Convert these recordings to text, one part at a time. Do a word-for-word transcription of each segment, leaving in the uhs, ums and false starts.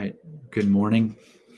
right. Good morning.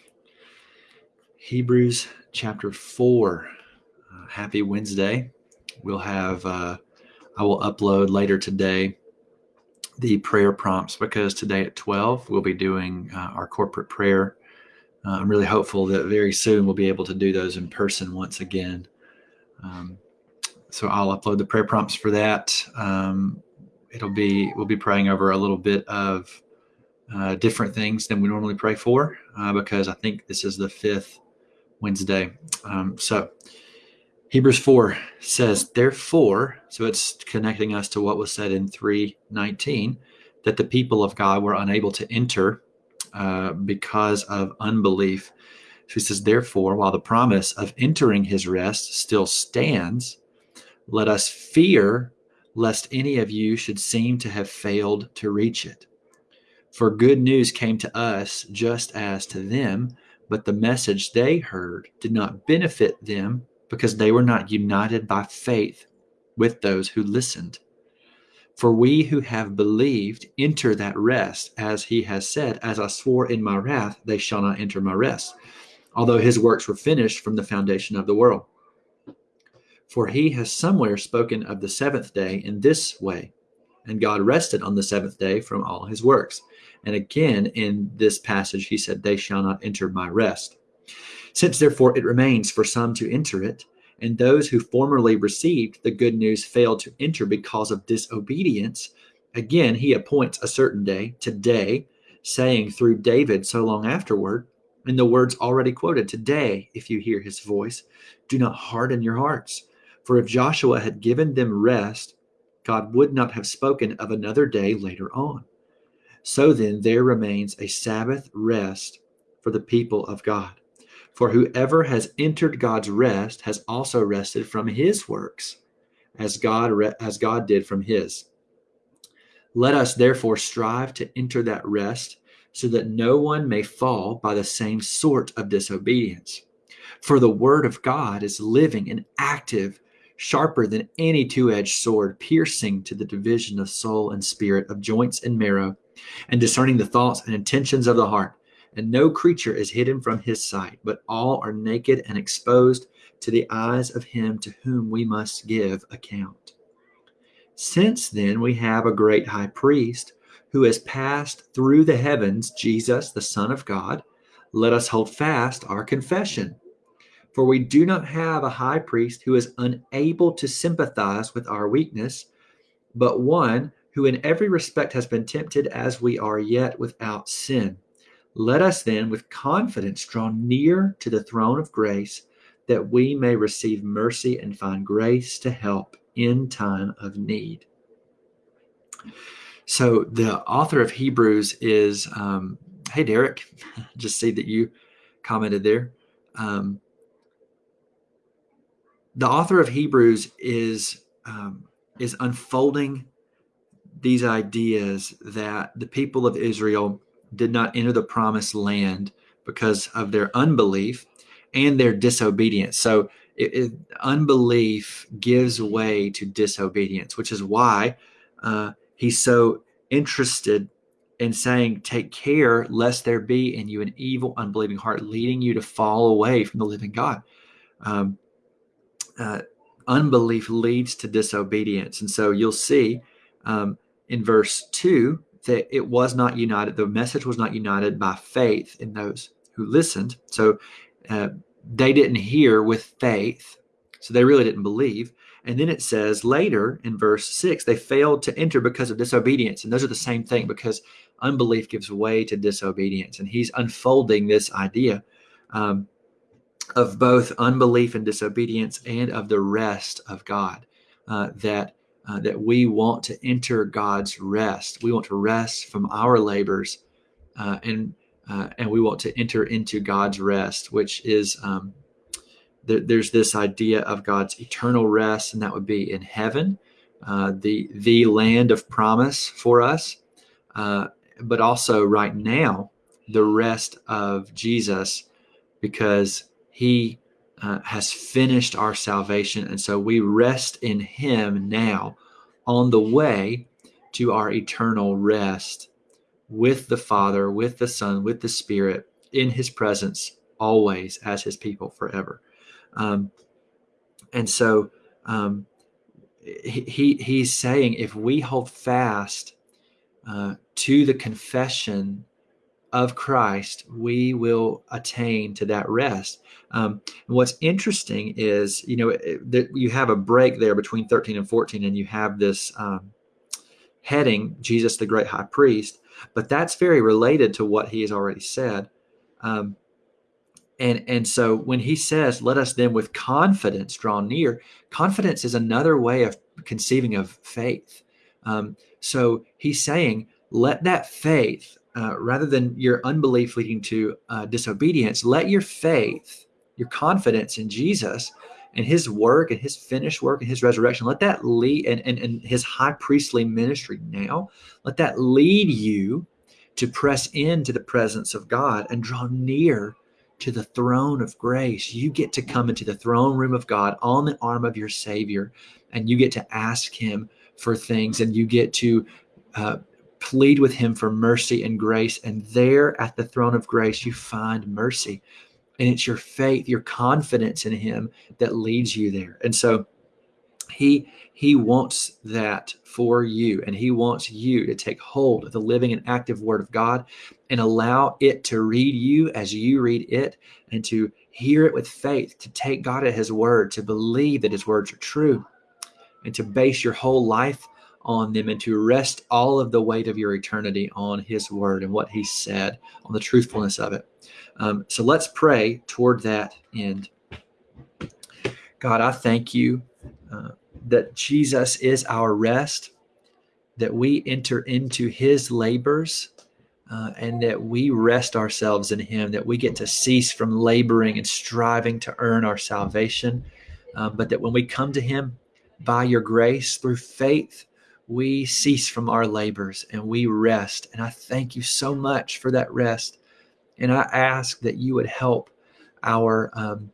Hebrews chapter four. Uh, happy Wednesday. We'll have, uh, I will upload later today the prayer prompts because today at twelve we'll be doing uh, our corporate prayer. Uh, I'm really hopeful that very soon we'll be able to do those in person once again. Um, so I'll upload the prayer prompts for that. Um, it'll be, we'll be praying over a little bit of Uh, different things than we normally pray for uh, because I think this is the fifth Wednesday. Um, so Hebrews four says, therefore, so it's connecting us to what was said in three nineteen, that the people of God were unable to enter uh, because of unbelief. So he says, therefore, while the promise of entering his rest still stands, let us fear lest any of you should seem to have failed to reach it. For good news came to us just as to them, but the message they heard did not benefit them because they were not united by faith with those who listened. For we who have believed enter that rest, as he has said, as I swore in my wrath, they shall not enter my rest, although his works were finished from the foundation of the world. For he has somewhere spoken of the seventh day in this way, and God rested on the seventh day from all his works. And again, in this passage, he said, they shall not enter my rest. Since therefore it remains for some to enter it, and those who formerly received the good news failed to enter because of disobedience, again, he appoints a certain day, today, saying through David so long afterward, in the words already quoted, today, if you hear his voice, do not harden your hearts. For if Joshua had given them rest, God would not have spoken of another day later on. So then there remains a Sabbath rest for the people of God. For whoever has entered God's rest has also rested from his works, as God, as God did from his. Let us therefore strive to enter that rest, so that no one may fall by the same sort of disobedience. For the word of God is living and active, sharper than any two-edged sword, piercing to the division of soul and spirit, of joints and marrow, and discerning the thoughts and intentions of the heart. And no creature is hidden from his sight, but all are naked and exposed to the eyes of him to whom we must give account. Since then we have a great high priest who has passed through the heavens, Jesus, the Son of God, let us hold fast our confession. For we do not have a high priest who is unable to sympathize with our weakness, but one who in every respect has been tempted as we are, yet without sin. Let us then with confidence draw near to the throne of grace, that we may receive mercy and find grace to help in time of need. So the author of Hebrews is, um, hey, Derek, just see that you commented there. Um, the author of Hebrews is um, is unfolding these ideas that the people of Israel did not enter the promised land because of their unbelief and their disobedience. So it, it, unbelief gives way to disobedience, which is why uh, he's so interested in saying, take care lest there be in you an evil, unbelieving heart leading you to fall away from the living God. Um, uh, unbelief leads to disobedience. And so you'll see um, in verse two that it was not united. The message was not united by faith in those who listened. So uh, they didn't hear with faith. So they really didn't believe. And then it says later in verse six, they failed to enter because of disobedience. And those are the same thing, because unbelief gives way to disobedience. And he's unfolding this idea um, of both unbelief and disobedience, and of the rest of God, uh, that uh, that we want to enter God's rest. We want to rest from our labors, uh, and uh, and we want to enter into God's rest, which is um, th- there's this idea of God's eternal rest, and that would be in heaven, uh, the the land of promise for us, uh, but also right now the rest of Jesus, because he uh, has finished our salvation. And so we rest in him now on the way to our eternal rest with the Father, with the Son, with the Spirit, in his presence, always as his people forever. Um, and so um, he, he he's saying, if we hold fast uh, to the confession of Christ, we will attain to that rest. Um, and what's interesting is, you know, that you have a break there between thirteen and fourteen, and you have this um, heading, Jesus, the great high priest, but that's very related to what he has already said. Um, and, and so when he says, let us then with confidence draw near, confidence is another way of conceiving of faith. Um, so he's saying, let that faith, uh, rather than your unbelief leading to uh, disobedience, let your faith, your confidence in Jesus and his work and his finished work and his resurrection, let that lead, and, and, and his high priestly ministry now, let that lead you to press into the presence of God and draw near to the throne of grace. You get to come into the throne room of God on the arm of your Savior, and you get to ask him for things, and you get to uh, plead with him for mercy and grace. And there at the throne of grace, you find mercy. And it's your faith, your confidence in him that leads you there. And so he he wants that for you, and he wants you to take hold of the living and active word of God and allow it to read you as you read it, and to hear it with faith, to take God at his word, to believe that his words are true, and to base your whole life on them, and to rest all of the weight of your eternity on his word and what he said, on the truthfulness of it. Um, so let's pray toward that end. God, I thank you uh, that Jesus is our rest, that we enter into his labors, uh, and that we rest ourselves in him, that we get to cease from laboring and striving to earn our salvation, uh, but that when we come to him by your grace through faith, we cease from our labors and we rest. And I thank you so much for that rest. And I ask that you would help our um,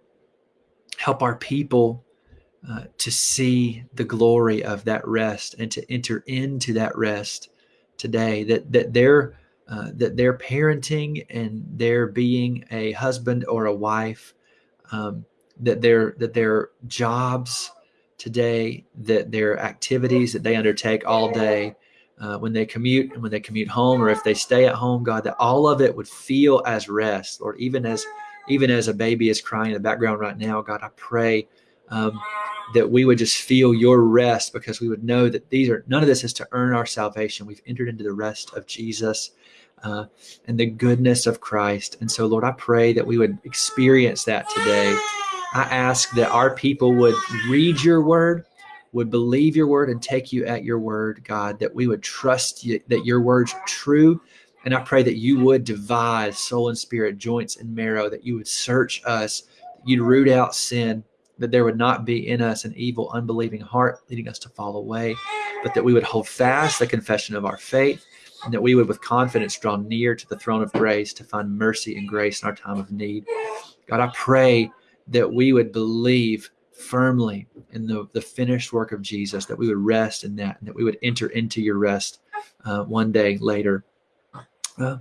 help our people Uh, to see the glory of that rest and to enter into that rest today, that that their uh, that their parenting and their being a husband or a wife, um, that their that their jobs today, that their activities that they undertake all day, uh, when they commute and when they commute home, or if they stay at home, God, that all of it would feel as rest, Lord. Even as even as a baby is crying in the background right now, God, I pray um, that we would just feel your rest, because we would know that these are none of this is to earn our salvation. We've entered into the rest of Jesus uh, and the goodness of Christ. And so, Lord, I pray that we would experience that today. I ask that our people would read your word, would believe your word, and take you at your word, God, that we would trust you, that your words are true. And I pray that you would divide soul and spirit, joints and marrow, that you would search us, that you'd root out sin, that there would not be in us an evil, unbelieving heart leading us to fall away, but that we would hold fast the confession of our faith, and that we would with confidence draw near to the throne of grace to find mercy and grace in our time of need. God, I pray that we would believe firmly in the, the finished work of Jesus, that we would rest in that, and that we would enter into your rest uh, one day later. Uh,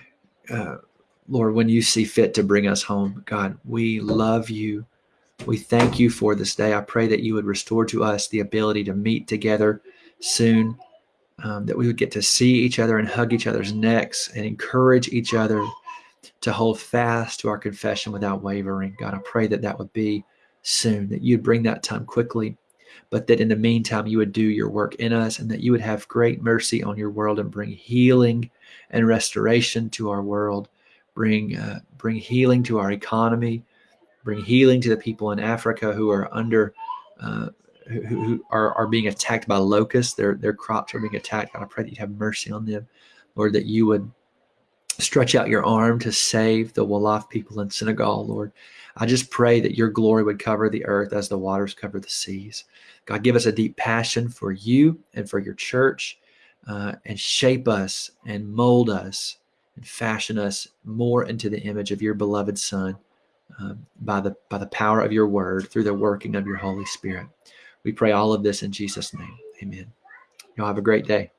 uh, Lord, when you see fit to bring us home, God, we love you. We thank you for this day. I pray that you would restore to us the ability to meet together soon, um, that we would get to see each other and hug each other's necks and encourage each other to hold fast to our confession without wavering. God, I pray that that would be soon, that you'd bring that time quickly, but that in the meantime, you would do your work in us, and that you would have great mercy on your world and bring healing and restoration to our world, bring, uh, bring healing to our economy, bring healing to the people in Africa who are under, uh, who, who are, are being attacked by locusts. Their, their crops are being attacked. God, I pray that you have mercy on them, Lord, that you would stretch out your arm to save the Wolof people in Senegal, Lord. I just pray that your glory would cover the earth as the waters cover the seas. God, give us a deep passion for you and for your church, uh, and shape us and mold us and fashion us more into the image of your beloved Son, um, by the by the power of your word, through the working of your Holy Spirit. We pray all of this in Jesus' name. Amen. Y'all have a great day.